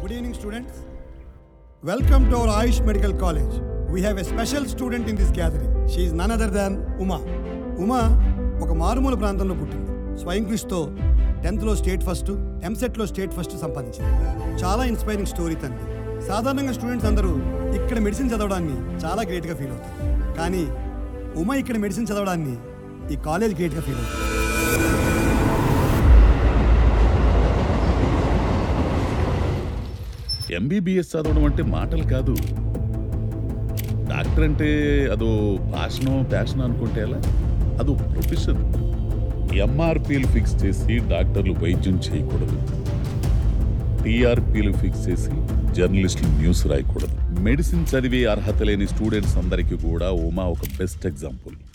Good evening, students. Welcome to our Ayush Medical College. We have a special student in this gathering. She is none other than Uma. Uma ఒక మారుమూల ప్రాంతంలో పుట్టింది. స్వయం కృషితో 10th state first, ఎంసెట్లో state first సంపాదించింది. చాలా inspiring story తంది. సాధారణంగా స్టూడెంట్స్ అందరూ ఇక్కడ మెడిసిన్ చదవడాన్ని చాలా గ్రేట్గా ఫీల్ అవుతారు. కానీ ఉమా ఇక్కడ మెడిసిన్ చదవడాన్ని ఈ కాలేజ్ గ్రేట్గా ఫీల్ అవుతుంది. ఎంబీబీఎస్ చదవడం అంటే మాటలు కాదు. డాక్టర్ అంటే అదో ప్యాషన్ అనుకుంటే ఎలా? అదో ప్రొఫెషన్. ఎంఆర్పీలు ఫిక్స్ చేసి డాక్టర్లు వైద్యం చేయకూడదు. టీఆర్పీలు ఫిక్స్ చేసి జర్నలిస్టులు న్యూస్ రాయకూడదు. మెడిసిన్ చదివే అర్హత లేని స్టూడెంట్స్ అందరికీ కూడా ఉమా ఒక బెస్ట్ ఎగ్జాంపుల్.